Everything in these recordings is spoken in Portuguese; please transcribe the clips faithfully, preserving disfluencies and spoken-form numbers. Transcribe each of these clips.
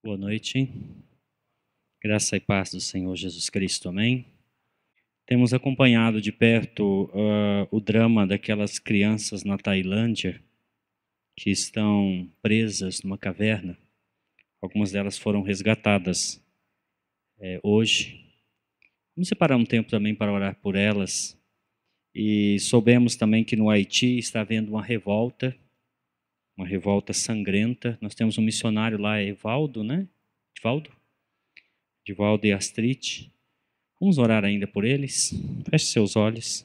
Boa noite. Graça e paz do Senhor Jesus Cristo. Amém. Temos acompanhado de perto uh, o drama daquelas crianças na Tailândia que estão presas numa caverna. Algumas delas foram resgatadas é, hoje. Vamos separar um tempo também para orar por elas. E soubemos também que no Haiti está havendo uma revolta, uma revolta sangrenta. Nós temos um missionário lá, Evaldo, né? Evaldo? Evaldo e Astrid. Vamos orar ainda por eles. Feche seus olhos.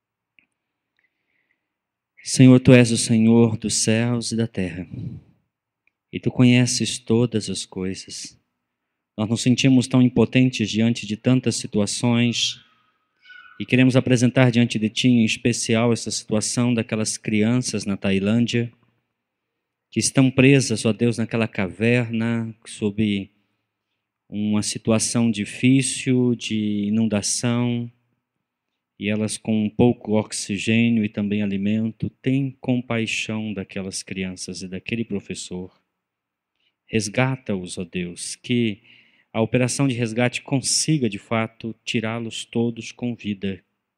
Senhor, Tu és o Senhor dos céus e da terra. E Tu conheces todas as coisas. Nós nos sentimos tão impotentes diante de tantas situações e queremos apresentar diante de Ti, em especial, essa situação daquelas crianças na Tailândia que estão presas, ó Deus, naquela caverna, sob uma situação difícil de inundação, e elas com pouco oxigênio e também alimento. Tem compaixão daquelas crianças e daquele professor. Resgata-os, ó Deus, que a operação de resgate consiga, de fato, tirá-los todos com vida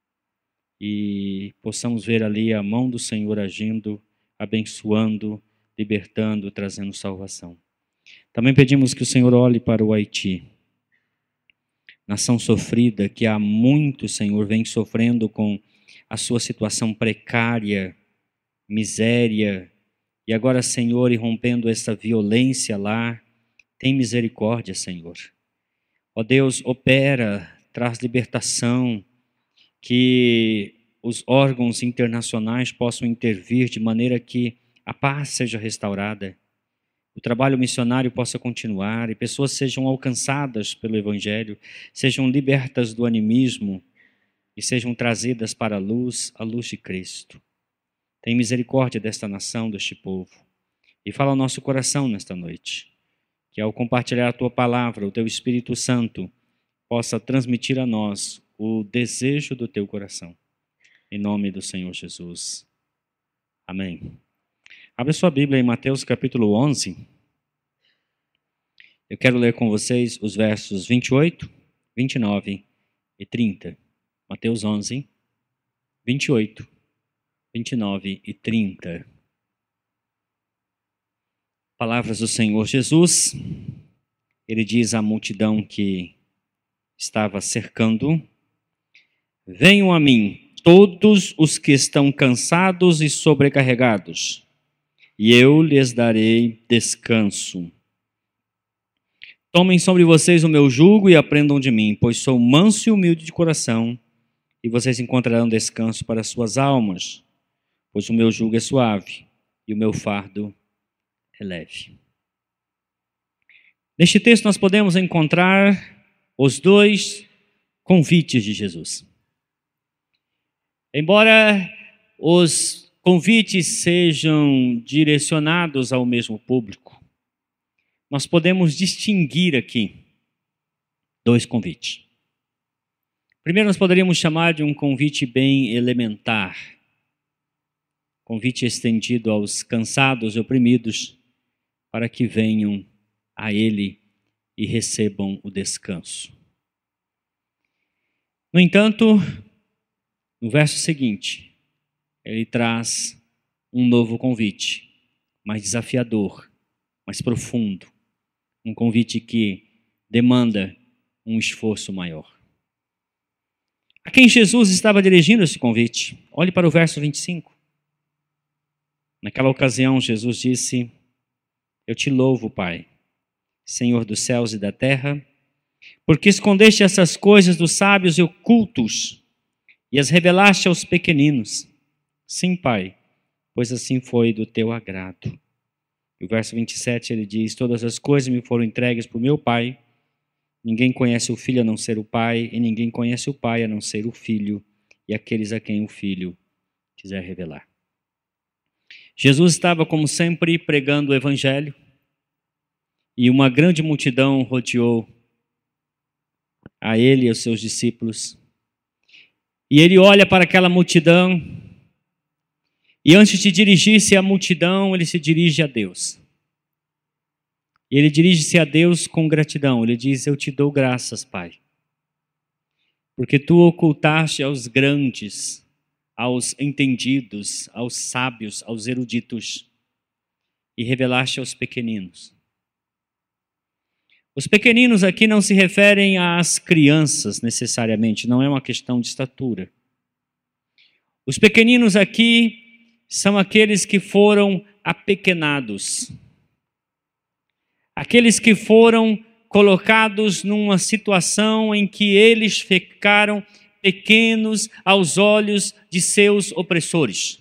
e possamos ver ali a mão do Senhor agindo, abençoando, libertando, trazendo salvação. Também pedimos que o Senhor olhe para o Haiti, nação sofrida que há muito, Senhor, vem sofrendo com a sua situação precária, miséria, e agora, Senhor, irrompendo essa violência lá. Tem misericórdia, Senhor. Ó Deus, opera, traz libertação, que os órgãos internacionais possam intervir de maneira que a paz seja restaurada, o trabalho missionário possa continuar e pessoas sejam alcançadas pelo Evangelho, sejam libertas do animismo e sejam trazidas para a luz, a luz de Cristo. Tem misericórdia desta nação, deste povo, e fala ao nosso coração nesta noite, que ao compartilhar a Tua palavra, o Teu Espírito Santo possa transmitir a nós o desejo do Teu coração. Em nome do Senhor Jesus. Amém. Abre sua Bíblia em Mateus capítulo onze. Eu quero ler com vocês os versos vinte e oito, vinte e nove e trinta. Mateus onze, vinte e oito, vinte e nove e trinta. Palavras do Senhor Jesus. Ele diz à multidão que estava cercando: venham a mim todos os que estão cansados e sobrecarregados, e eu lhes darei descanso. Tomem sobre vocês o meu jugo e aprendam de mim, pois sou manso e humilde de coração, e vocês encontrarão descanso para suas almas, pois o meu jugo é suave e o meu fardo é leve. Neste texto nós podemos encontrar os dois convites de Jesus. Embora os convites sejam direcionados ao mesmo público, nós podemos distinguir aqui dois convites. Primeiro, nós poderíamos chamar de um convite bem elementar, convite estendido aos cansados e oprimidos, para que venham a Ele e recebam o descanso. No entanto, no verso seguinte, ele traz um novo convite, mais desafiador, mais profundo, um convite que demanda um esforço maior. A quem Jesus estava dirigindo esse convite? Olhe para o verso vinte e cinco. Naquela ocasião, Jesus disse: eu te louvo, Pai, Senhor dos céus e da terra, porque escondeste essas coisas dos sábios e ocultos e as revelaste aos pequeninos. Sim, Pai, pois assim foi do teu agrado. E o verso vinte e sete, ele diz: todas as coisas me foram entregues por meu Pai. Ninguém conhece o Filho a não ser o Pai, e ninguém conhece o Pai a não ser o Filho, e aqueles a quem o Filho quiser revelar. Jesus estava, como sempre, pregando o Evangelho, e uma grande multidão rodeou a ele e aos seus discípulos. E ele olha para aquela multidão, e antes de dirigir-se à multidão, ele se dirige a Deus. E ele dirige-se a Deus com gratidão. Ele diz: eu te dou graças, Pai, porque tu ocultaste aos grandes, aos entendidos, aos sábios, aos eruditos, e revelaste aos pequeninos. Os pequeninos aqui não se referem às crianças necessariamente, não é uma questão de estatura. Os pequeninos aqui são aqueles que foram apequenados, aqueles que foram colocados numa situação em que eles ficaram pequenos aos olhos de seus opressores.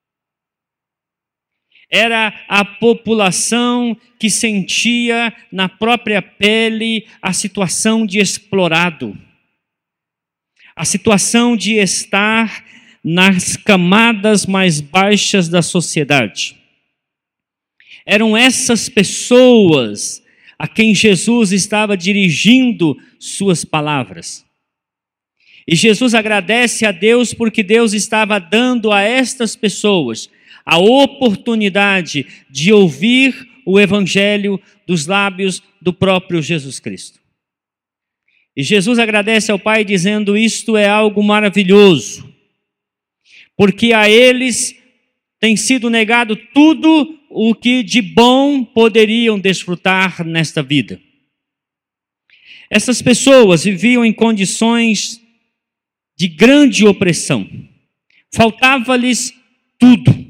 Era a população que sentia na própria pele a situação de explorado, a situação de estar nas camadas mais baixas da sociedade. Eram essas pessoas a quem Jesus estava dirigindo suas palavras. E Jesus agradece a Deus porque Deus estava dando a estas pessoas a oportunidade de ouvir o evangelho dos lábios do próprio Jesus Cristo. E Jesus agradece ao Pai dizendo: isto é algo maravilhoso, porque a eles tem sido negado tudo o que de bom poderiam desfrutar nesta vida. Essas pessoas viviam em condições de grande opressão. Faltava-lhes tudo.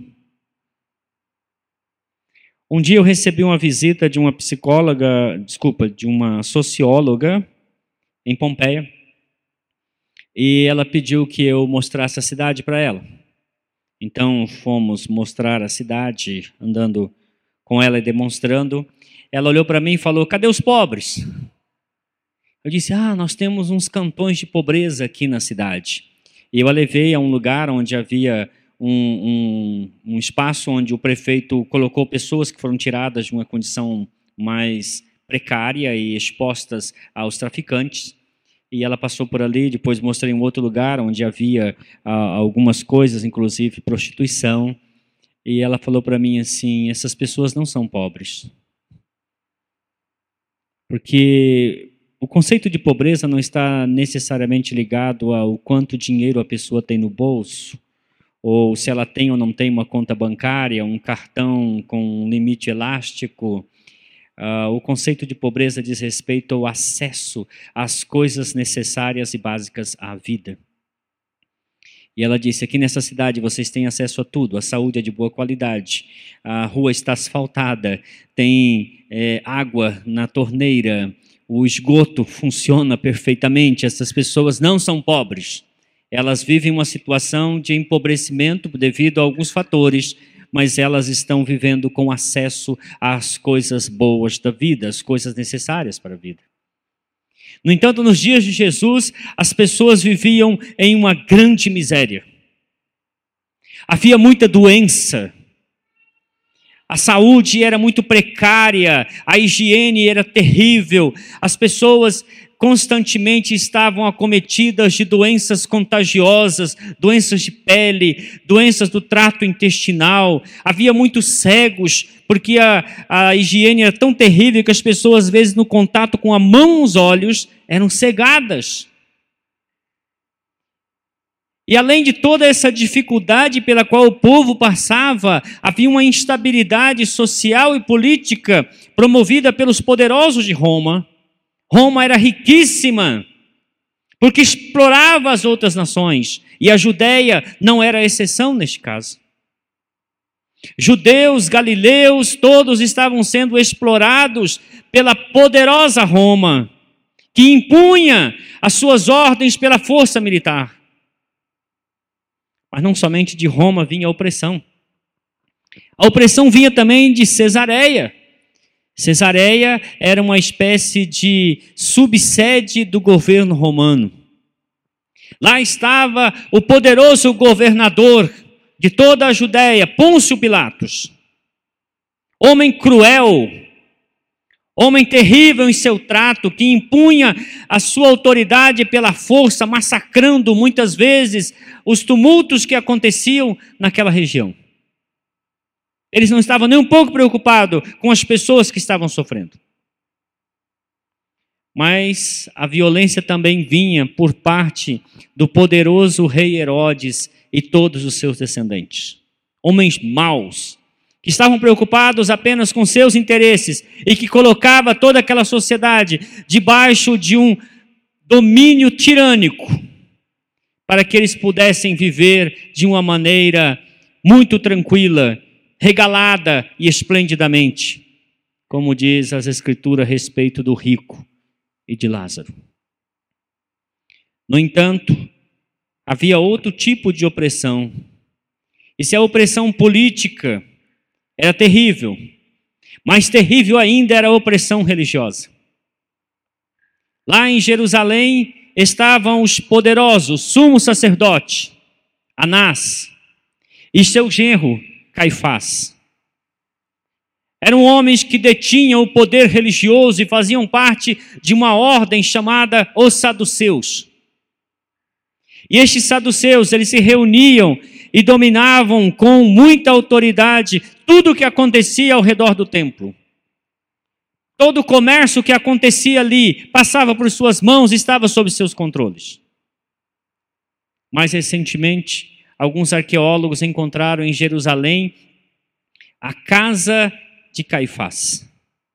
Um dia eu recebi uma visita de uma psicóloga, desculpa, de uma socióloga em Pompeia, e ela pediu que eu mostrasse a cidade para ela. Então fomos mostrar a cidade, andando com ela e demonstrando. Ela olhou para mim e falou: cadê os pobres? Eu disse: ah, nós temos uns cantões de pobreza aqui na cidade. E eu a levei a um lugar onde havia um, um, um espaço onde o prefeito colocou pessoas que foram tiradas de uma condição mais precária e expostas aos traficantes. E ela passou por ali, depois mostrei um outro lugar onde havia ah, algumas coisas, inclusive prostituição. E ela falou para mim assim: essas pessoas não são pobres. Porque o conceito de pobreza não está necessariamente ligado ao quanto dinheiro a pessoa tem no bolso, ou se ela tem ou não tem uma conta bancária, um cartão com um limite elástico. Uh, o conceito de pobreza diz respeito ao acesso às coisas necessárias e básicas à vida. E ela disse: aqui nessa cidade vocês têm acesso a tudo, a saúde é de boa qualidade, a rua está asfaltada, tem é, água na torneira, o esgoto funciona perfeitamente, essas pessoas não são pobres. Elas vivem uma situação de empobrecimento devido a alguns fatores, mas elas estão vivendo com acesso às coisas boas da vida, às coisas necessárias para a vida. No entanto, nos dias de Jesus, as pessoas viviam em uma grande miséria. Havia muita doença, a saúde era muito precária, a higiene era terrível, as pessoas constantemente estavam acometidas de doenças contagiosas, doenças de pele, doenças do trato intestinal. Havia muitos cegos, porque a, a higiene era tão terrível que as pessoas, às vezes, no contato com a mão nos olhos, eram cegadas. E além de toda essa dificuldade pela qual o povo passava, havia uma instabilidade social e política promovida pelos poderosos de Roma. Roma era riquíssima, porque explorava as outras nações, e a Judéia não era a exceção neste caso. Judeus, galileus, todos estavam sendo explorados pela poderosa Roma, que impunha as suas ordens pela força militar. Mas não somente de Roma vinha a opressão. A opressão vinha também de Cesareia. Cesareia era uma espécie de subsede do governo romano. Lá estava o poderoso governador de toda a Judéia, Pôncio Pilatos. Homem cruel, homem terrível em seu trato, que impunha a sua autoridade pela força, massacrando muitas vezes os tumultos que aconteciam naquela região. Eles não estavam nem um pouco preocupados com as pessoas que estavam sofrendo. Mas a violência também vinha por parte do poderoso rei Herodes e todos os seus descendentes. Homens maus, que estavam preocupados apenas com seus interesses e que colocava toda aquela sociedade debaixo de um domínio tirânico, para que eles pudessem viver de uma maneira muito tranquila, regalada e esplendidamente, como diz as Escrituras a respeito do rico e de Lázaro. No entanto, havia outro tipo de opressão. E se a opressão política era terrível, mais terrível ainda era a opressão religiosa. Lá em Jerusalém estavam os poderosos, sumo sacerdote, Anás, e seu genro, Caifás. Eram homens que detinham o poder religioso e faziam parte de uma ordem chamada os saduceus. E estes saduceus, eles se reuniam e dominavam com muita autoridade tudo o que acontecia ao redor do templo. Todo o comércio que acontecia ali passava por suas mãos e estava sob seus controles. Mais recentemente, alguns arqueólogos encontraram em Jerusalém a casa de Caifás.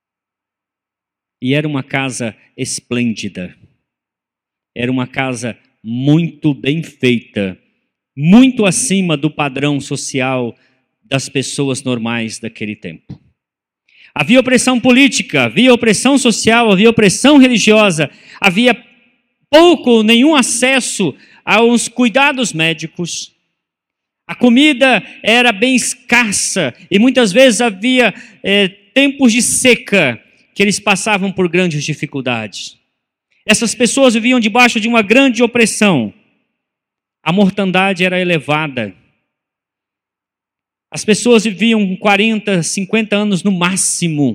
E era uma casa esplêndida. Era uma casa muito bem feita, muito acima do padrão social das pessoas normais daquele tempo. Havia opressão política, havia opressão social, havia opressão religiosa, havia pouco ou nenhum acesso aos cuidados médicos. A comida era bem escassa e muitas vezes havia é, tempos de seca que eles passavam por grandes dificuldades. Essas pessoas viviam debaixo de uma grande opressão. A mortandade era elevada. As pessoas viviam quarenta, cinquenta anos no máximo.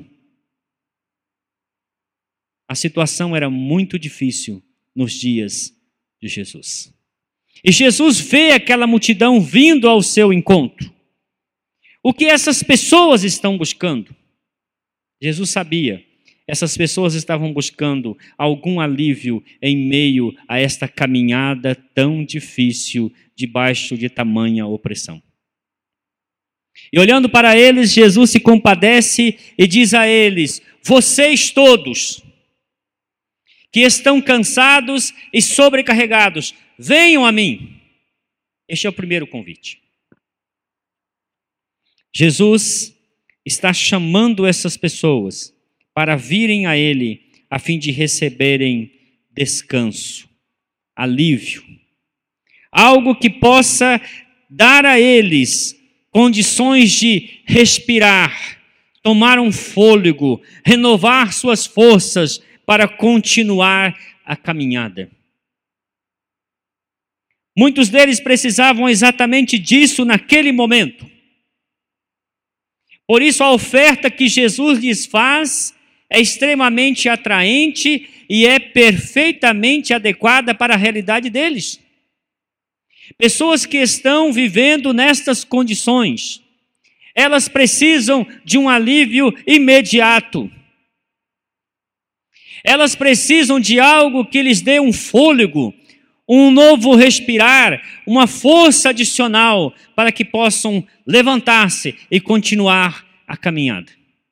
A situação era muito difícil nos dias de Jesus. E Jesus vê aquela multidão vindo ao seu encontro. O que essas pessoas estão buscando? Jesus sabia. Essas pessoas estavam buscando algum alívio em meio a esta caminhada tão difícil debaixo de tamanha opressão. E olhando para eles, Jesus se compadece e diz a eles: vocês todos que estão cansados e sobrecarregados, venham a mim. Este é o primeiro convite. Jesus está chamando essas pessoas para virem a Ele, a fim de receberem descanso, alívio. Algo que possa dar a eles condições de respirar, tomar um fôlego, renovar suas forças para continuar a caminhada. Muitos deles precisavam exatamente disso naquele momento. Por isso a oferta que Jesus lhes faz é extremamente atraente e é perfeitamente adequada para a realidade deles. Pessoas que estão vivendo nestas condições, elas precisam de um alívio imediato. Elas precisam de algo que lhes dê um fôlego, um novo respirar, uma força adicional para que possam levantar-se e continuar a caminhada.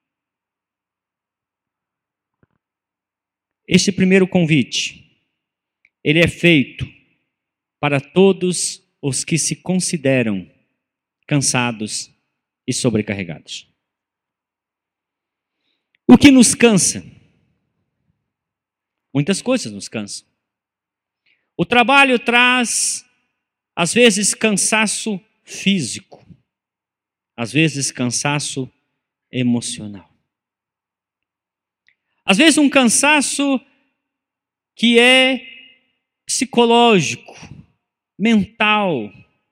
Este primeiro convite, ele é feito para todos os que se consideram cansados e sobrecarregados. O que nos cansa? Muitas coisas nos cansam. O trabalho traz, às vezes, cansaço físico, às vezes, cansaço emocional. Às vezes um cansaço que é psicológico, mental.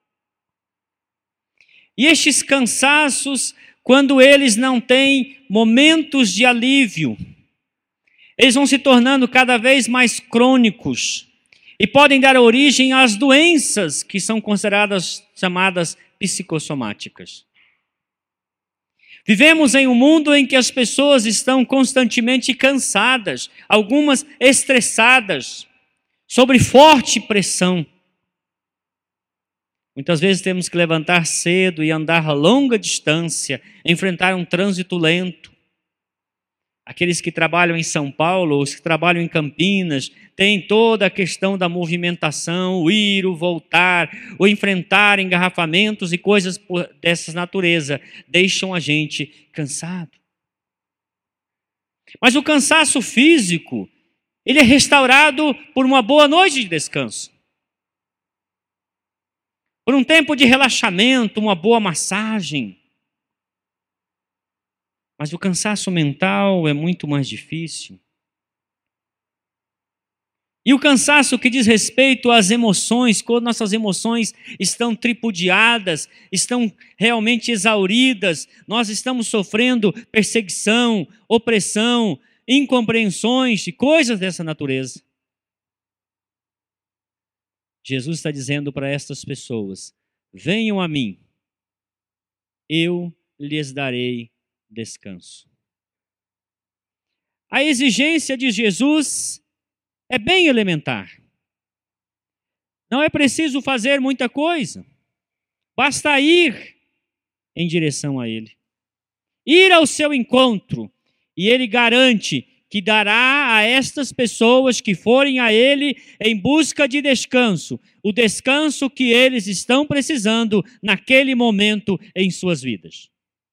E estes cansaços, quando eles não têm momentos de alívio, eles vão se tornando cada vez mais crônicos e podem dar origem às doenças que são consideradas chamadas psicossomáticas. Vivemos em um mundo em que as pessoas estão constantemente cansadas, algumas estressadas, sob forte pressão. Muitas vezes temos que levantar cedo e andar a longa distância, enfrentar um trânsito lento. Aqueles que trabalham em São Paulo, os que trabalham em Campinas, têm toda a questão da movimentação, o ir, o voltar, o enfrentar engarrafamentos e coisas dessa natureza, deixam a gente cansado. Mas o cansaço físico, ele é restaurado por uma boa noite de descanso. Por um tempo de relaxamento, uma boa massagem. Mas o cansaço mental é muito mais difícil. E o cansaço que diz respeito às emoções, quando nossas emoções estão tripudiadas, estão realmente exauridas, nós estamos sofrendo perseguição, opressão, incompreensões e coisas dessa natureza. Jesus está dizendo para estas pessoas: venham a mim, eu lhes darei descanso. A exigência de Jesus é bem elementar. Não é preciso fazer muita coisa. Basta ir em direção a Ele. Ir ao seu encontro. E Ele garante que dará a estas pessoas que forem a Ele em busca de descanso, o descanso que eles estão precisando naquele momento em suas vidas.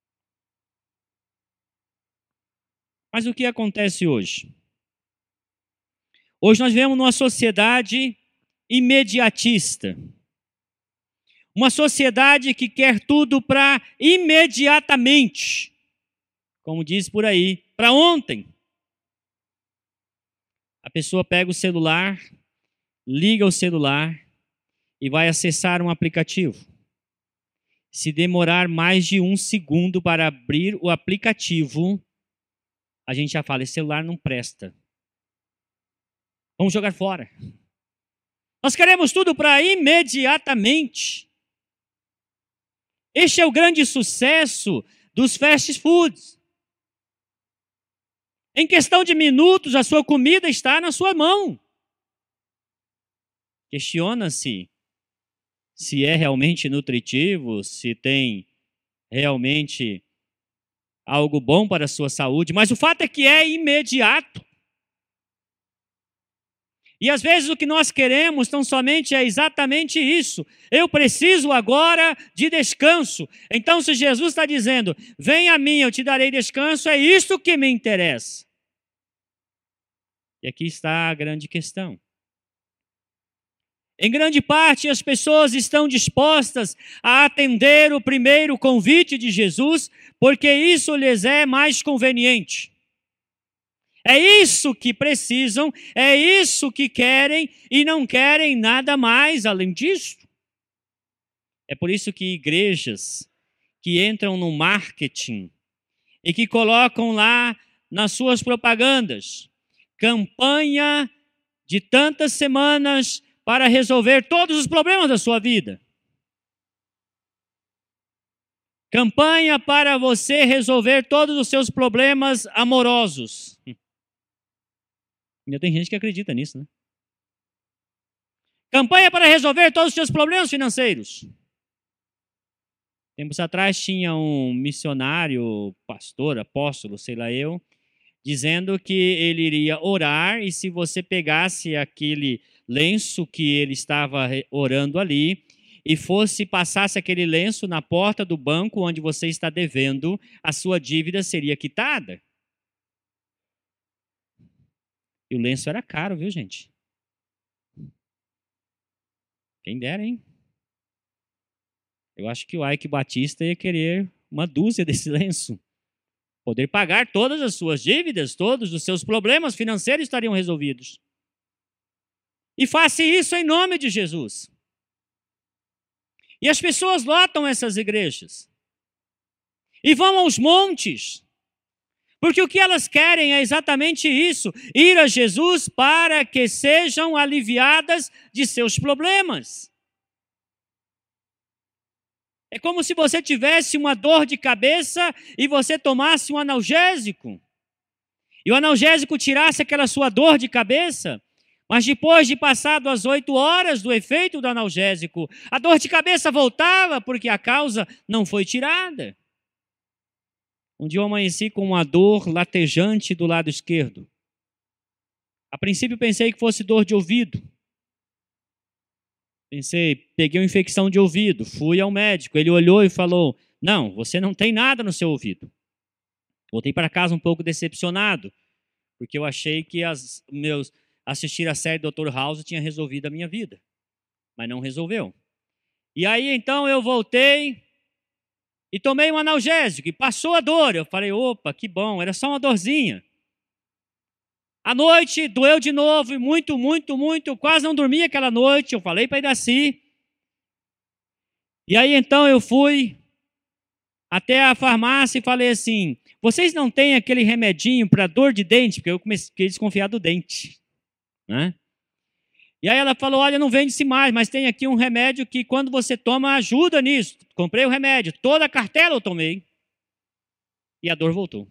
Mas o que acontece hoje? Hoje nós vivemos numa sociedade imediatista. Uma sociedade que quer tudo para imediatamente. Como diz por aí, para ontem. A pessoa pega o celular, liga o celular e vai acessar um aplicativo. Se demorar mais de um segundo para abrir o aplicativo, a gente já fala, esse celular não presta. Vamos jogar fora. Nós queremos tudo para imediatamente. Este é o grande sucesso dos fast foods. Em questão de minutos, a sua comida está na sua mão. Questiona-se se é realmente nutritivo, se tem realmente algo bom para a sua saúde, mas o fato é que é imediato. E às vezes o que nós queremos tão somente é exatamente isso. Eu preciso agora de descanso. Então se Jesus está dizendo, vem a mim, eu te darei descanso, é isso que me interessa. E aqui está a grande questão. Em grande parte as pessoas estão dispostas a atender o primeiro convite de Jesus, porque isso lhes é mais conveniente. É isso que precisam, é isso que querem e não querem nada mais além disso. É por isso que igrejas que entram no marketing e que colocam lá nas suas propagandas, campanha de tantas semanas para resolver todos os problemas da sua vida. Campanha para você resolver todos os seus problemas amorosos. Ainda tem gente que acredita nisso, né? Campanha para resolver todos os seus problemas financeiros. Tempos atrás tinha um missionário, pastor, apóstolo, sei lá eu, dizendo que ele iria orar e se você pegasse aquele lenço que ele estava orando ali e fosse, passasse aquele lenço na porta do banco onde você está devendo, a sua dívida seria quitada. E o lenço era caro, viu, gente? Quem dera, hein? Eu acho que o Ike Batista ia querer uma dúzia desse lenço. Poder pagar todas as suas dívidas, todos os seus problemas financeiros estariam resolvidos. E faça isso em nome de Jesus. E as pessoas lotam essas igrejas. E vão aos montes. Porque o que elas querem é exatamente isso, ir a Jesus para que sejam aliviadas de seus problemas. É como se você tivesse uma dor de cabeça e você tomasse um analgésico. E o analgésico tirasse aquela sua dor de cabeça, mas depois de passado as oito horas do efeito do analgésico, a dor de cabeça voltava porque a causa não foi tirada. Um dia eu amanheci com uma dor latejante do lado esquerdo. A princípio pensei que fosse dor de ouvido. Pensei, peguei uma infecção de ouvido, fui ao médico, ele olhou e falou, não, você não tem nada no seu ouvido. Voltei para casa um pouco decepcionado, porque eu achei que as, meus, assistir a série doutor House tinha resolvido a minha vida, mas não resolveu. E aí então eu voltei e tomei um analgésico e passou a dor. Eu falei, opa, que bom, era só uma dorzinha. À noite doeu de novo e muito, muito, muito, eu quase não dormi aquela noite. Eu falei para Iraci. E aí então eu fui até a farmácia e falei assim, vocês não têm aquele remedinho para dor de dente? Porque eu comecei a desconfiar do dente, né? E aí ela falou, olha, não vende-se mais, mas tem aqui um remédio que quando você toma ajuda nisso. Comprei o remédio, toda a cartela eu tomei. E a dor voltou.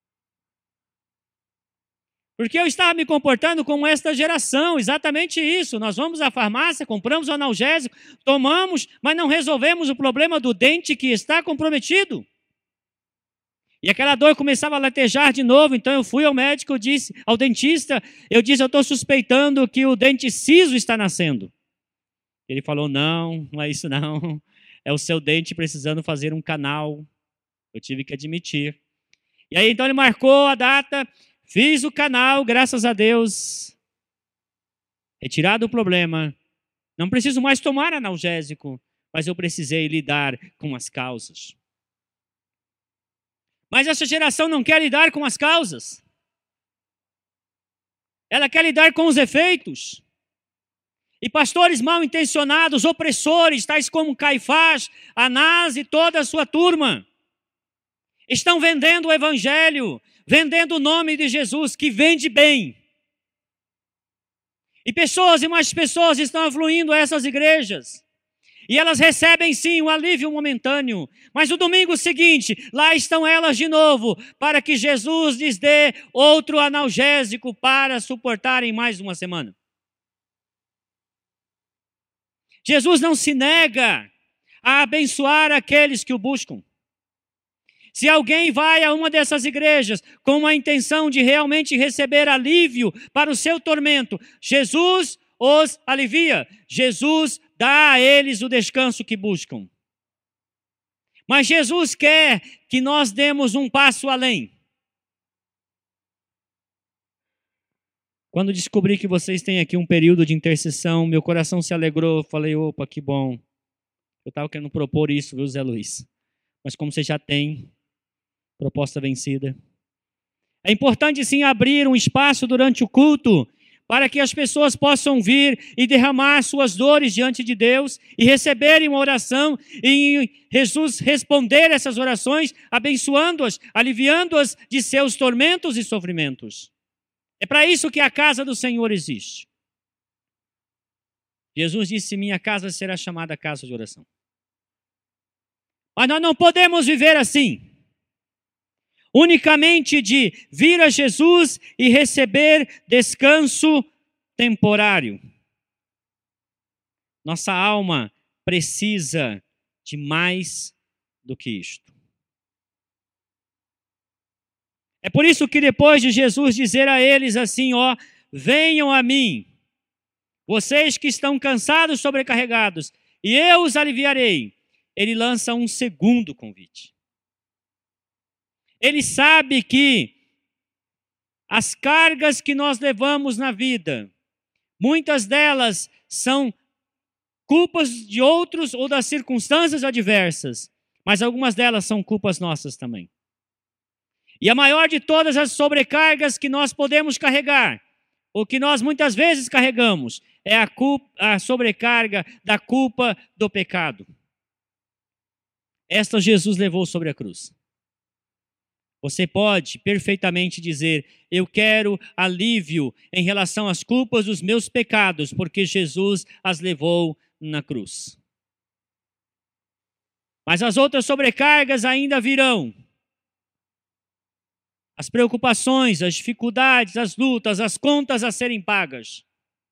Porque eu estava me comportando como esta geração, exatamente isso. Nós vamos à farmácia, compramos o analgésico, tomamos, mas não resolvemos o problema do dente que está comprometido. E aquela dor começava a latejar de novo, então eu fui ao médico, eu disse, ao dentista, eu disse, eu estou suspeitando que o dente ciso está nascendo. Ele falou, não, não é isso não, é o seu dente precisando fazer um canal. Eu tive que admitir. E aí então ele marcou a data, fiz o canal, graças a Deus, retirado o problema. Não preciso mais tomar analgésico, mas eu precisei lidar com as causas. Mas essa geração não quer lidar com as causas. Ela quer lidar com os efeitos. E pastores mal intencionados, opressores, tais como Caifás, Anás e toda a sua turma, estão vendendo o evangelho, vendendo o nome de Jesus, que vende bem. E pessoas e mais pessoas estão afluindo a essas igrejas. E elas recebem sim um alívio momentâneo. Mas no domingo seguinte, lá estão elas de novo, para que Jesus lhes dê outro analgésico para suportarem mais uma semana. Jesus não se nega a abençoar aqueles que o buscam. Se alguém vai a uma dessas igrejas com a intenção de realmente receber alívio para o seu tormento, Jesus os alivia. Jesus dá a eles o descanso que buscam. Mas Jesus quer que nós demos um passo além. Quando descobri que vocês têm aqui um período de intercessão, meu coração se alegrou. Falei, opa, que bom. Eu estava querendo propor isso, viu, Zé Luiz? Mas como você já tem, proposta vencida. É importante sim abrir um espaço durante o culto para que as pessoas possam vir e derramar suas dores diante de Deus e receberem uma oração e Jesus responder essas orações, abençoando-as, aliviando-as de seus tormentos e sofrimentos. É para isso que a casa do Senhor existe. Jesus disse, minha casa será chamada casa de oração. Mas nós não podemos viver assim. Unicamente de vir a Jesus e receber descanso temporário. Nossa alma precisa de mais do que isto. É por isso que depois de Jesus dizer a eles assim, ó, venham a mim, vocês que estão cansados, sobrecarregados, e eu os aliviarei. Ele lança um segundo convite. Ele sabe que as cargas que nós levamos na vida, muitas delas são culpas de outros ou das circunstâncias adversas, mas algumas delas são culpas nossas também. E a maior de todas as sobrecargas que nós podemos carregar, ou que nós muitas vezes carregamos, é a, culpa, a sobrecarga da culpa do pecado. Esta Jesus levou sobre a cruz. Você pode perfeitamente dizer, eu quero alívio em relação às culpas dos meus pecados, porque Jesus as levou na cruz. Mas as outras sobrecargas ainda virão. As preocupações, as dificuldades, as lutas, as contas a serem pagas.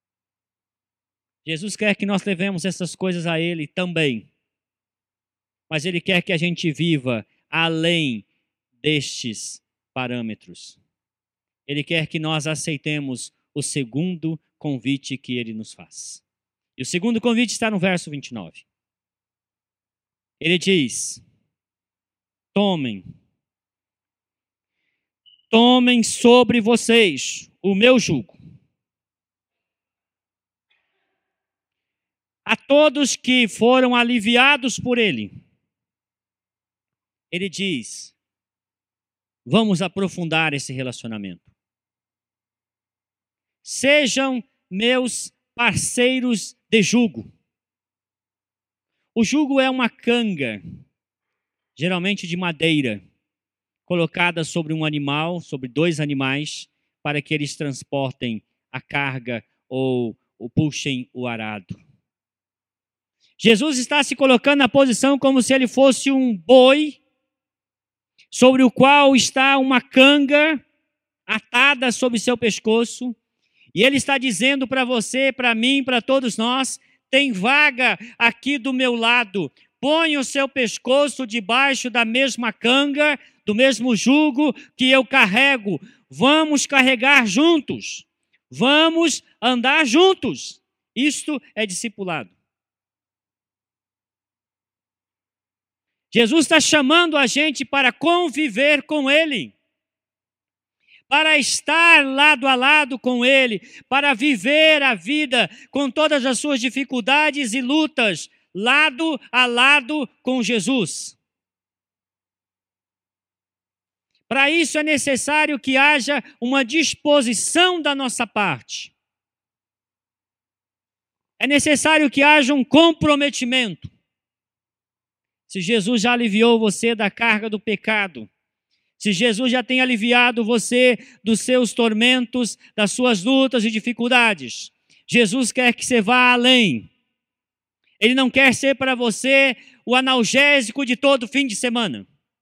Jesus quer que nós levemos essas coisas a Ele também. Mas Ele quer que a gente viva além destes parâmetros. Ele quer que nós aceitemos o segundo convite que Ele nos faz. E o segundo convite está no verso vinte e nove. Ele diz: tomem, tomem sobre vocês o meu jugo. A todos que foram aliviados por Ele, Ele diz: vamos aprofundar esse relacionamento. Sejam meus parceiros de jugo. O jugo é uma canga, geralmente de madeira, colocada sobre um animal, sobre dois animais, para que eles transportem a carga ou, ou puxem o arado. Jesus está se colocando na posição como se ele fosse um boi, sobre o qual está uma canga atada sobre seu pescoço, e ele está dizendo para você, para mim, para todos nós: tem vaga aqui do meu lado, põe o seu pescoço debaixo da mesma canga, do mesmo jugo que eu carrego, vamos carregar juntos, vamos andar juntos. Isto é discipulado. Jesus está chamando a gente para conviver com Ele, para estar lado a lado com Ele, para viver a vida com todas as suas dificuldades e lutas, lado a lado com Jesus. Para isso é necessário que haja uma disposição da nossa parte. É necessário que haja um comprometimento. Se Jesus já aliviou você da carga do pecado, se Jesus já tem aliviado você dos seus tormentos, das suas lutas e dificuldades, Jesus quer que você vá além. Ele não quer ser para você o analgésico de todo fim de semana.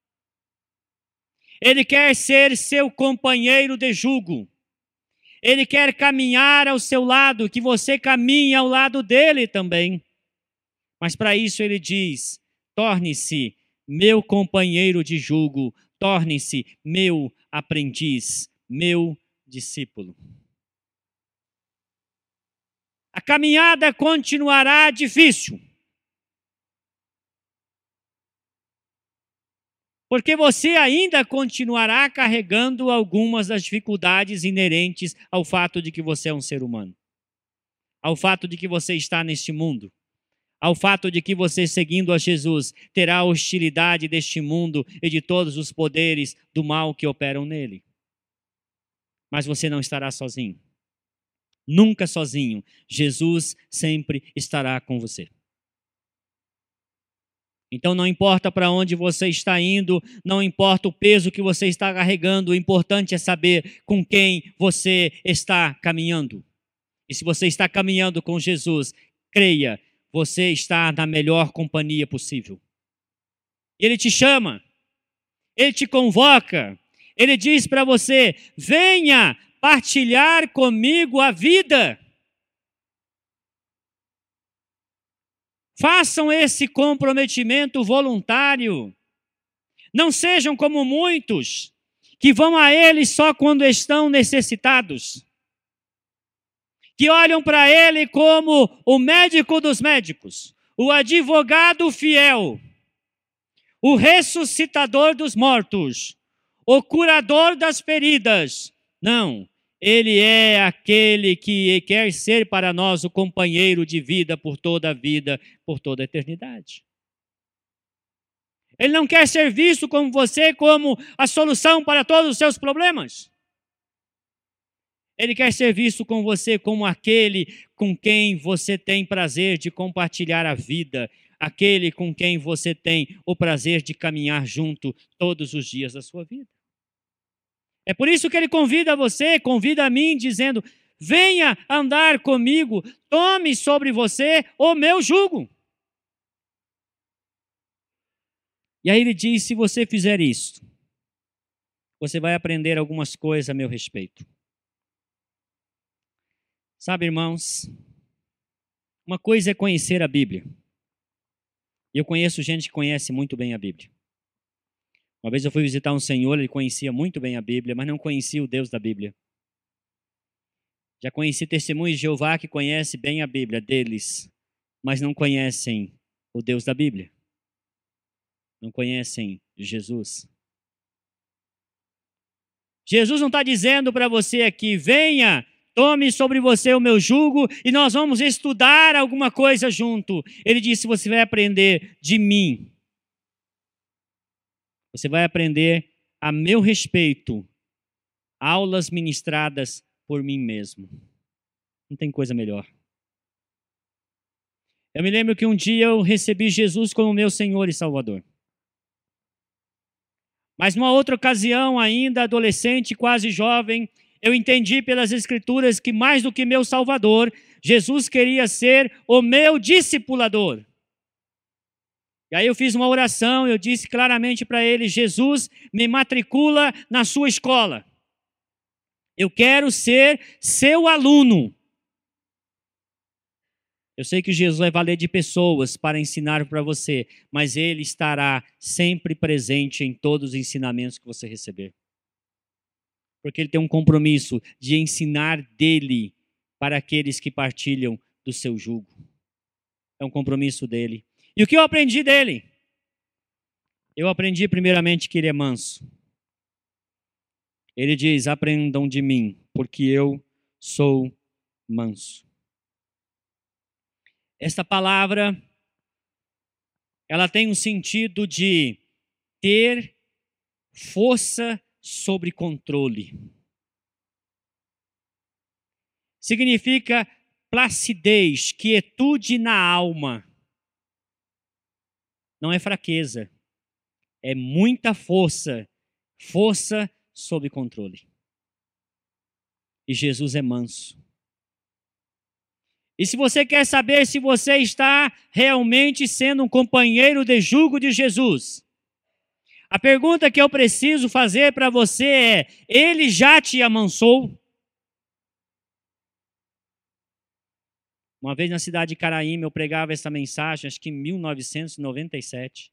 Ele quer ser seu companheiro de jugo. Ele quer caminhar ao seu lado, que você caminhe ao lado dele também. Mas para isso ele diz: torne-se meu companheiro de jugo, torne-se meu aprendiz, meu discípulo. A caminhada continuará difícil, porque você ainda continuará carregando algumas das dificuldades inerentes ao fato de que você é um ser humano, ao fato de que você está neste mundo, ao fato de que você, seguindo a Jesus, terá a hostilidade deste mundo e de todos os poderes do mal que operam nele. Mas você não estará sozinho. Nunca sozinho. Jesus sempre estará com você. Então não importa para onde você está indo, não importa o peso que você está carregando, o importante é saber com quem você está caminhando. E se você está caminhando com Jesus, creia, você está na melhor companhia possível. Ele te chama, ele te convoca, ele diz para você: venha partilhar comigo a vida. Façam esse comprometimento voluntário. Não sejam como muitos que vão a ele só quando estão necessitados, que olham para ele como o médico dos médicos, o advogado fiel, o ressuscitador dos mortos, o curador das feridas. Não, ele é aquele que quer ser para nós o companheiro de vida por toda a vida, por toda a eternidade. Ele não quer ser visto como você, como a solução para todos os seus problemas. Ele quer ser visto com você como aquele com quem você tem prazer de compartilhar a vida, aquele com quem você tem o prazer de caminhar junto todos os dias da sua vida. É por isso que ele convida você, convida a mim, dizendo: venha andar comigo, tome sobre você o meu jugo. E aí ele diz, se você fizer isso, você vai aprender algumas coisas a meu respeito. Sabe, irmãos, uma coisa é conhecer a Bíblia. E eu conheço gente que conhece muito bem a Bíblia. Uma vez eu fui visitar um senhor, ele conhecia muito bem a Bíblia, mas não conhecia o Deus da Bíblia. Já conheci testemunhos de Jeová que conhecem bem a Bíblia deles, mas não conhecem o Deus da Bíblia. Não conhecem Jesus. Jesus não está dizendo para você aqui, venha, tome sobre você o meu jugo e nós vamos estudar alguma coisa junto. Ele disse, você vai aprender de mim. Você vai aprender a meu respeito, aulas ministradas por mim mesmo. Não tem coisa melhor. Eu me lembro que um dia eu recebi Jesus como meu Senhor e Salvador. Mas numa outra ocasião, ainda adolescente, quase jovem, eu entendi pelas Escrituras que mais do que meu Salvador, Jesus queria ser o meu discipulador. E aí eu fiz uma oração, eu disse claramente para ele, Jesus, me matricula na sua escola. Eu quero ser seu aluno. Eu sei que Jesus vai valer de pessoas para ensinar para você, mas Ele estará sempre presente em todos os ensinamentos que você receber. Porque Ele tem um compromisso de ensinar dele para aqueles que partilham do seu jugo. É um compromisso dele. E o que eu aprendi dele? Eu aprendi primeiramente que Ele é manso. Ele diz, aprendam de mim, porque eu sou manso. Esta palavra, ela tem um sentido de ter força sobre controle. Significa placidez, quietude na alma. Não é fraqueza, é muita força, força sob controle. E Jesus é manso. E se você quer saber se você está realmente sendo um companheiro de jugo de Jesus, a pergunta que eu preciso fazer para você é, Ele já te amansou? Uma vez na cidade de Caraíma, eu pregava essa mensagem, acho que em mil novecentos e noventa e sete.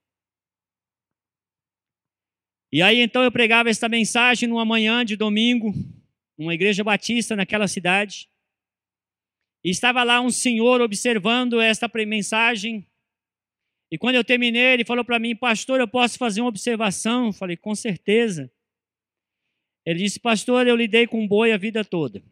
E aí então eu pregava essa mensagem numa manhã de domingo, numa igreja batista naquela cidade. E estava lá um senhor observando esta mensagem. E quando eu terminei, ele falou para mim, pastor, eu posso fazer uma observação? Eu falei, com certeza. Ele disse, pastor, eu lidei com boi a vida toda.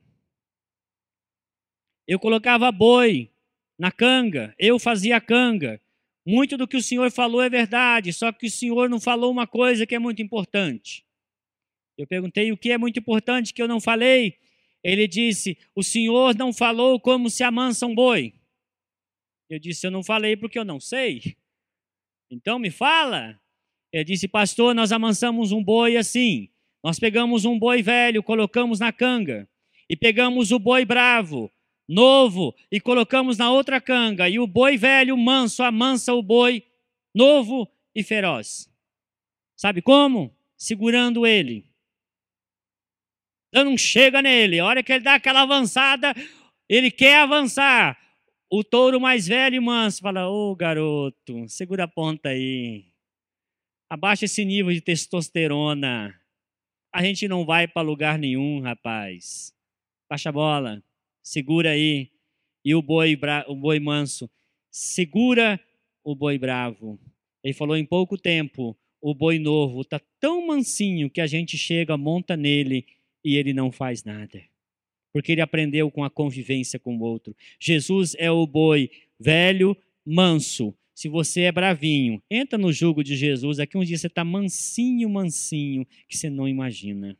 Eu colocava boi na canga, eu fazia a canga. Muito do que o senhor falou é verdade, só que o senhor não falou uma coisa que é muito importante. Eu perguntei o que é muito importante que eu não falei. Ele disse, o senhor não falou como se amansa um boi. Eu disse, eu não falei porque eu não sei. Então me fala. Ele disse, pastor, nós amansamos um boi assim. Nós pegamos um boi velho, colocamos na canga. E pegamos o boi bravo, novo, e colocamos na outra canga. E o boi velho manso amansa o boi novo e feroz. Sabe como? Segurando ele. Dando um chega nele. A hora que ele dá aquela avançada, ele quer avançar. O touro mais velho e manso fala, ô garoto, segura a ponta aí. Abaixa esse nível de testosterona. A gente não vai para lugar nenhum, rapaz. Baixa a bola, segura aí. E o boi, bra... o boi manso, segura o boi bravo. Ele falou, em pouco tempo, o boi novo está tão mansinho que a gente chega, monta nele e ele não faz nada. Porque ele aprendeu com a convivência com o outro. Jesus é o boi velho, manso. Se você é bravinho, entra no jugo de Jesus. Aqui um dia você está mansinho, mansinho, que você não imagina.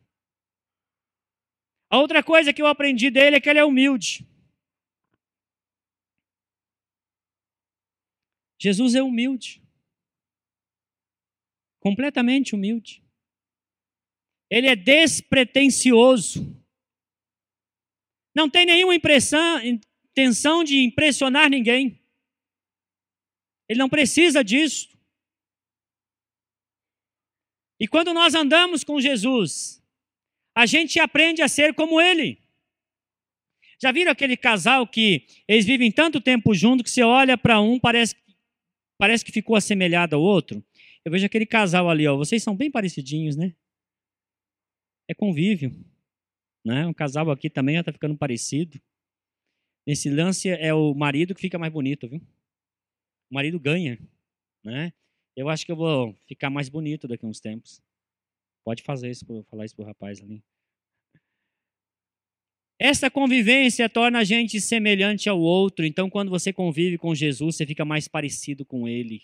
A outra coisa que eu aprendi dele é que ele é humilde. Jesus é humilde. Completamente humilde. Ele é despretensioso. Não tem nenhuma impressão, intenção de impressionar ninguém. Ele não precisa disso. E quando nós andamos com Jesus, a gente aprende a ser como Ele. Já viram aquele casal que eles vivem tanto tempo junto que você olha para um, parece, parece que ficou assemelhado ao outro? Eu vejo aquele casal ali, ó, vocês são bem parecidinhos, né? É convívio, né? Um casal aqui também já está ficando parecido. Nesse lance é o marido que fica mais bonito, viu? O marido ganha, né? Eu acho que eu vou ficar mais bonito daqui a uns tempos. Pode fazer isso, falar isso pro rapaz ali. Essa convivência torna a gente semelhante ao outro. Então, quando você convive com Jesus, você fica mais parecido com Ele.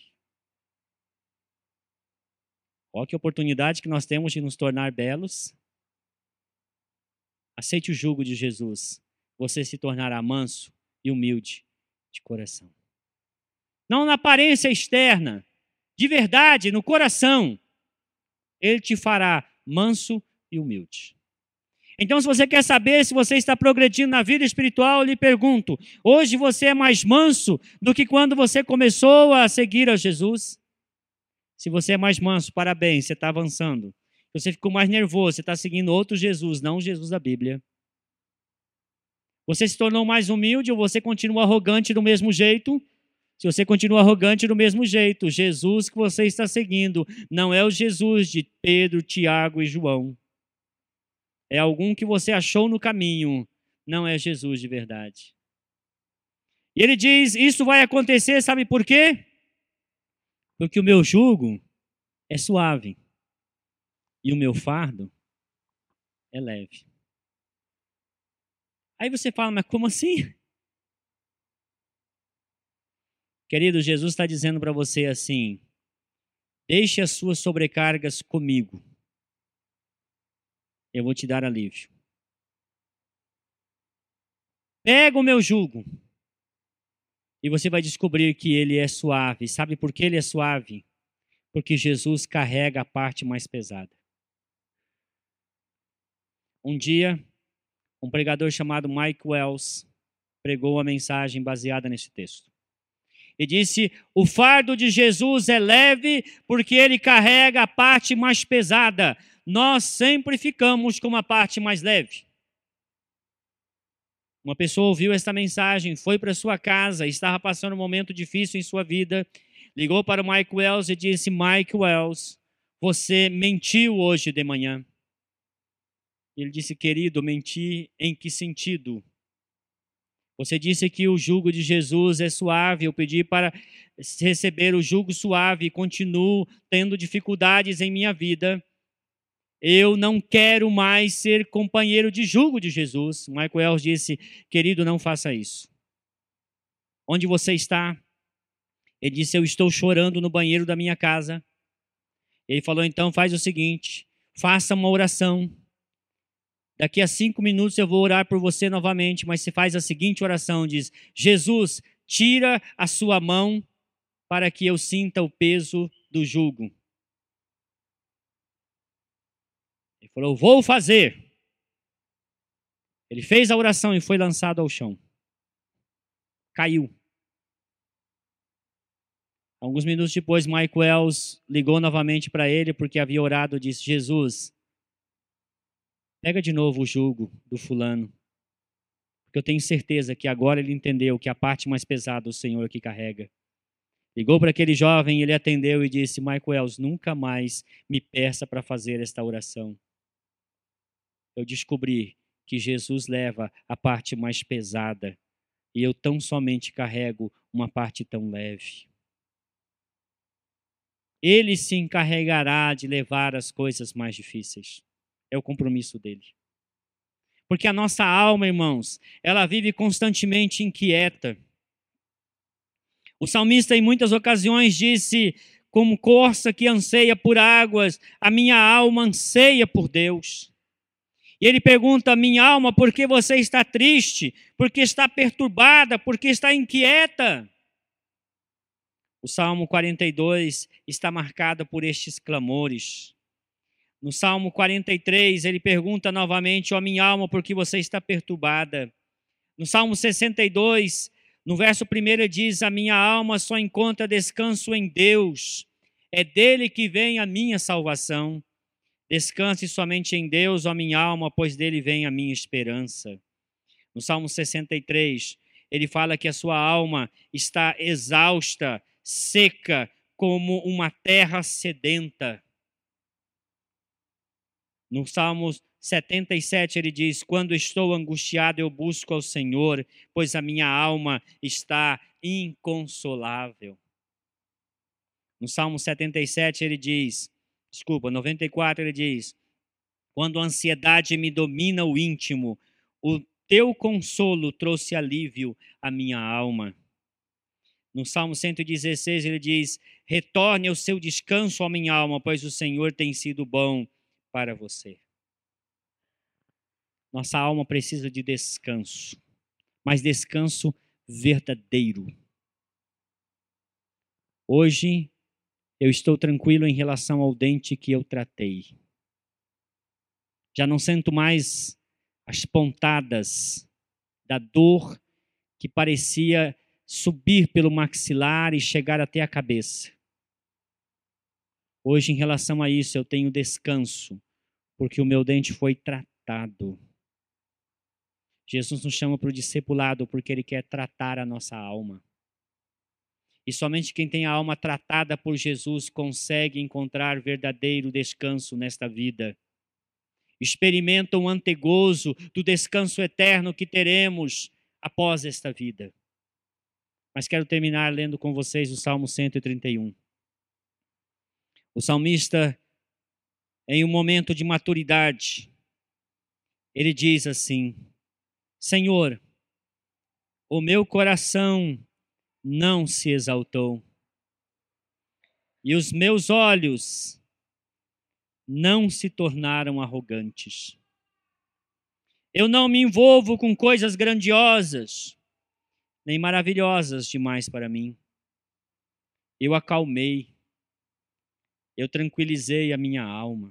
Olha que oportunidade que nós temos de nos tornar belos. Aceite o jugo de Jesus. Você se tornará manso e humilde de coração. Não na aparência externa, de verdade, no coração. Ele te fará manso e humilde. Então, se você quer saber se você está progredindo na vida espiritual, eu lhe pergunto, hoje você é mais manso do que quando você começou a seguir a Jesus? Se você é mais manso, parabéns, você está avançando. Se você ficou mais nervoso, você está seguindo outro Jesus, não o Jesus da Bíblia. Você se tornou mais humilde ou você continua arrogante do mesmo jeito? Se você continua arrogante do mesmo jeito, Jesus que você está seguindo não é o Jesus de Pedro, Tiago e João. É algum que você achou no caminho, não é Jesus de verdade. E ele diz, isso vai acontecer, sabe por quê? Porque o meu jugo é suave e o meu fardo é leve. Aí você fala, mas como assim? Querido, Jesus está dizendo para você assim, deixe as suas sobrecargas comigo. Eu vou te dar alívio. Pega o meu jugo e você vai descobrir que ele é suave. Sabe por que ele é suave? Porque Jesus carrega a parte mais pesada. Um dia, um pregador chamado Mike Wells pregou uma mensagem baseada nesse texto. E disse, o fardo de Jesus é leve porque ele carrega a parte mais pesada. Nós sempre ficamos com uma parte mais leve. Uma pessoa ouviu esta mensagem, foi para sua casa, estava passando um momento difícil em sua vida, ligou para o Mike Wells e disse, Mike Wells, você mentiu hoje de manhã. Ele disse, querido, menti em que sentido? Você disse que o jugo de Jesus é suave, eu pedi para receber o jugo suave e continuo tendo dificuldades em minha vida. Eu não quero mais ser companheiro de jugo de Jesus. Michael Wells disse, querido, não faça isso. Onde você está? Ele disse, eu estou chorando no banheiro da minha casa. Ele falou, então faz o seguinte, faça uma oração. Daqui a cinco minutos eu vou orar por você novamente, mas você faz a seguinte oração, diz, Jesus, tira a sua mão para que eu sinta o peso do jugo. Ele falou, vou fazer. Ele fez a oração e foi lançado ao chão. Caiu. Alguns minutos depois, Mike Wells ligou novamente para ele, porque havia orado e disse, Jesus, pega de novo o jugo do fulano, porque eu tenho certeza que agora ele entendeu que a parte mais pesada o Senhor aqui carrega. Ligou para aquele jovem, ele atendeu e disse, Michael Wells, nunca mais me peça para fazer esta oração. Eu descobri que Jesus leva a parte mais pesada e eu tão somente carrego uma parte tão leve. Ele se encarregará de levar as coisas mais difíceis. É o compromisso dele. Porque a nossa alma, irmãos, ela vive constantemente inquieta. O salmista em muitas ocasiões disse, como corça que anseia por águas, a minha alma anseia por Deus. E ele pergunta, minha alma, por que você está triste? Por que está perturbada? Por que está inquieta? O Salmo quarenta e dois está marcado por estes clamores. No Salmo quarenta e três, ele pergunta novamente, ó minha alma, por que você está perturbada? No Salmo sessenta e dois, no verso primeiro, ele diz, a minha alma só encontra descanso em Deus. é dele que vem a minha salvação. Descanse somente em Deus, ó minha alma, pois dele vem a minha esperança. No Salmo sessenta e três, ele fala que a sua alma está exausta, seca, como uma terra sedenta. No Salmo setenta e sete ele diz: quando estou angustiado eu busco ao Senhor, pois a minha alma está inconsolável. No Salmo setenta e sete ele diz, desculpa, noventa e quatro ele diz: quando a ansiedade me domina o íntimo, o teu consolo trouxe alívio à minha alma. No Salmo cento e dezesseis ele diz: retorne ao seu descanso, ó minha alma, pois o Senhor tem sido bom para você. Nossa alma precisa de descanso, mas descanso verdadeiro. Hoje eu estou tranquilo em relação ao dente que eu tratei. Já não sinto mais as pontadas da dor que parecia subir pelo maxilar e chegar até a cabeça. Hoje, em relação a isso, eu tenho descanso, porque o meu dente foi tratado. Jesus nos chama para o discipulado porque Ele quer tratar a nossa alma. E somente quem tem a alma tratada por Jesus consegue encontrar verdadeiro descanso nesta vida. Experimenta um antegozo do descanso eterno que teremos após esta vida. Mas quero terminar lendo com vocês o Salmo cento e trinta e um. O salmista, em um momento de maturidade, ele diz assim: Senhor, o meu coração não se exaltou, e os meus olhos não se tornaram arrogantes. Eu não me envolvo com coisas grandiosas, nem maravilhosas demais para mim. Eu acalmei, eu tranquilizei a minha alma.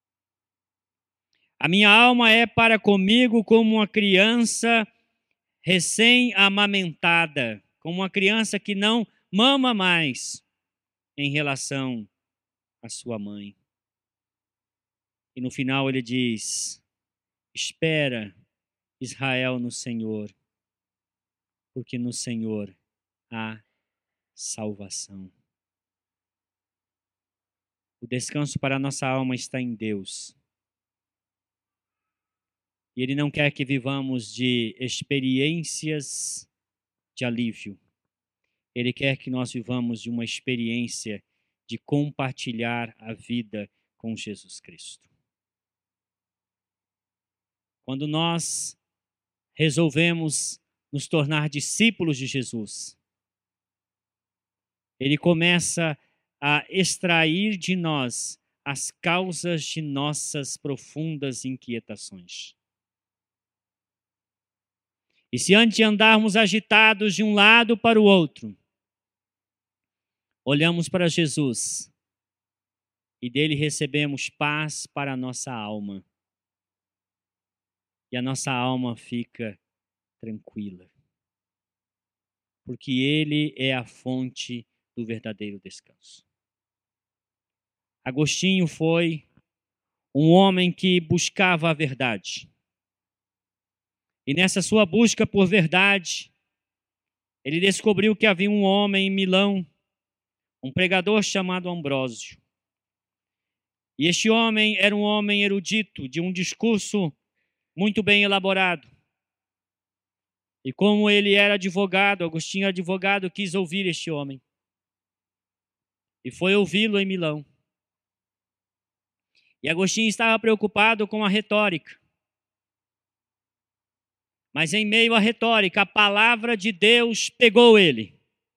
A minha alma é para comigo como uma criança recém-amamentada, como uma criança que não mama mais em relação à sua mãe. E no final ele diz: espera, Israel, no Senhor, porque no Senhor há salvação. O descanso para a nossa alma está em Deus. E Ele não quer que vivamos de experiências de alívio. Ele quer que nós vivamos de uma experiência de compartilhar a vida com Jesus Cristo. Quando nós resolvemos nos tornar discípulos de Jesus, Ele começa a extrair de nós as causas de nossas profundas inquietações. E se antes de andarmos agitados de um lado para o outro, olhamos para Jesus e dele recebemos paz para a nossa alma. E a nossa alma fica tranquila. Porque ele é a fonte do verdadeiro descanso. Agostinho foi um homem que buscava a verdade. E nessa sua busca por verdade, ele descobriu que havia um homem em Milão, um pregador chamado Ambrósio. E este homem era um homem erudito, de um discurso muito bem elaborado. E como ele era advogado, Agostinho advogado, quis ouvir este homem. E foi ouvi-lo em Milão. E Agostinho estava preocupado com a retórica. Mas em meio à retórica, a palavra de Deus pegou ele.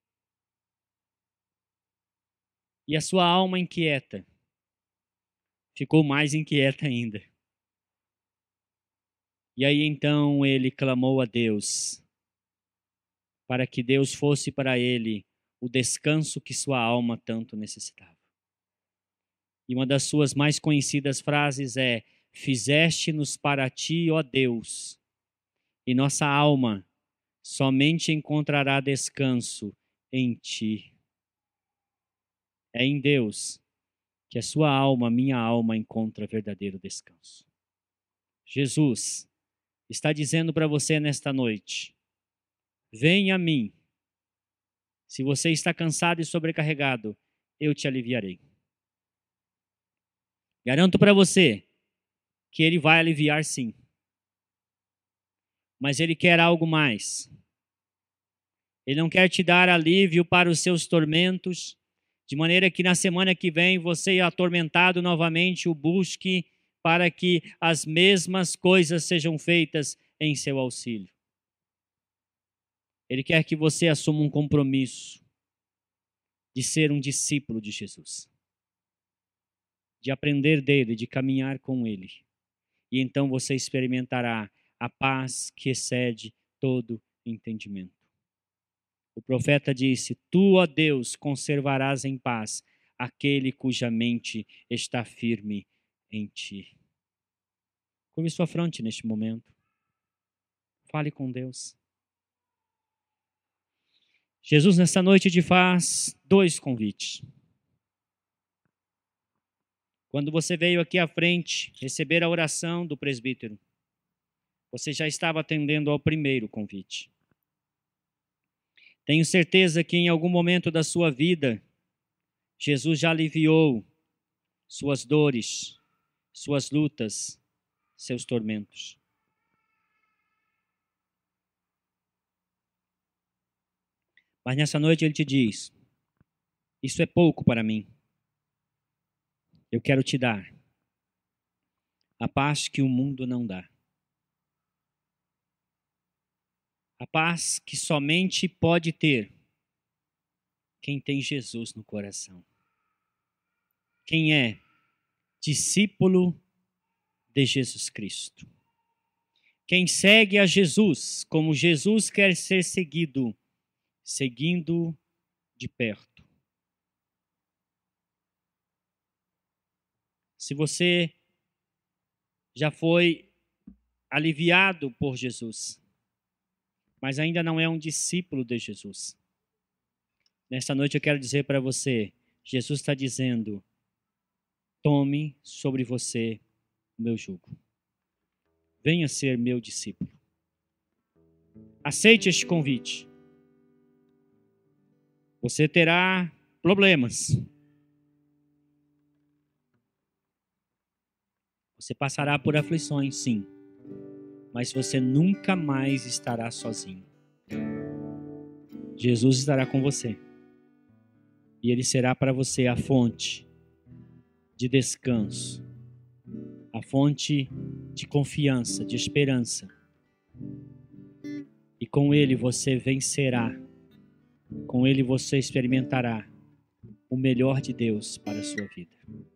E a sua alma inquieta ficou mais inquieta ainda. E aí então ele clamou a Deus, para que Deus fosse para ele o descanso que sua alma tanto necessitava. E uma das suas mais conhecidas frases é: fizeste-nos para ti, ó Deus, e nossa alma somente encontrará descanso em ti. É em Deus que a sua alma, a minha alma, encontra verdadeiro descanso. Jesus está dizendo para você nesta noite: venha a mim. Se você está cansado e sobrecarregado, eu te aliviarei. Garanto para você que Ele vai aliviar sim. Mas Ele quer algo mais. Ele não quer te dar alívio para os seus tormentos, de maneira que na semana que vem você, atormentado novamente, o busque para que as mesmas coisas sejam feitas em seu auxílio. Ele quer que você assuma um compromisso de ser um discípulo de Jesus, de aprender dele, de caminhar com ele. E então você experimentará a paz que excede todo entendimento. O profeta disse: tu, ó Deus, conservarás em paz aquele cuja mente está firme em ti. Curve sua fronte neste momento. Fale com Deus. Jesus, nesta noite, te faz dois convites. Quando você veio aqui à frente receber a oração do presbítero, você já estava atendendo ao primeiro convite. Tenho certeza que em algum momento da sua vida, Jesus já aliviou suas dores, suas lutas, seus tormentos. Mas nessa noite Ele te diz: isso é pouco para mim. Eu quero te dar a paz que o mundo não dá. A paz que somente pode ter quem tem Jesus no coração. Quem é discípulo de Jesus Cristo. Quem segue a Jesus como Jesus quer ser seguido, seguindo de perto. Se você já foi aliviado por Jesus, mas ainda não é um discípulo de Jesus, nesta noite eu quero dizer para você, Jesus está dizendo: tome sobre você o meu jugo. Venha ser meu discípulo. Aceite este convite. Você terá problemas. Você passará por aflições, sim. Mas você nunca mais estará sozinho. Jesus estará com você. E Ele será para você a fonte de descanso, a fonte de confiança, de esperança. E com Ele você vencerá. Com Ele você experimentará o melhor de Deus para a sua vida.